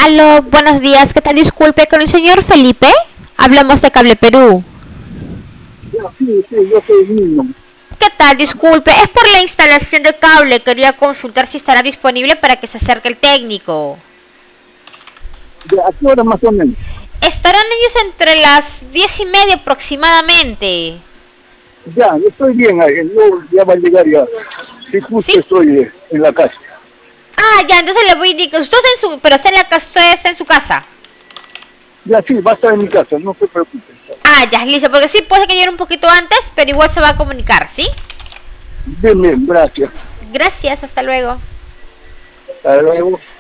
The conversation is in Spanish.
Aló, buenos días, ¿qué tal? Disculpe, con el señor Felipe. Hablamos de Cable Perú. Ya, sí, sí, yo soy el mismo. ¿Qué tal? Disculpe, es por la instalación de cable. Quería consultar si estará disponible para que se acerque el técnico. Ya, ¿a qué hora más o menos? Estarán ellos entre las 10:30 aproximadamente. Ya, yo estoy bien ahí, yo ya va a llegar ya. Sí, ¿Sí? justo estoy en la casa. Ah, ya, entonces le voy a indicar. Usted está en su, pero está en la casa, usted está en su casa. Ya, sí, va a estar en mi casa, no se preocupe. Ah, ya, listo, porque sí puede que llegue un poquito antes, pero igual se va a comunicar, ¿sí? Bien, bien, gracias. Gracias, hasta luego. Hasta luego.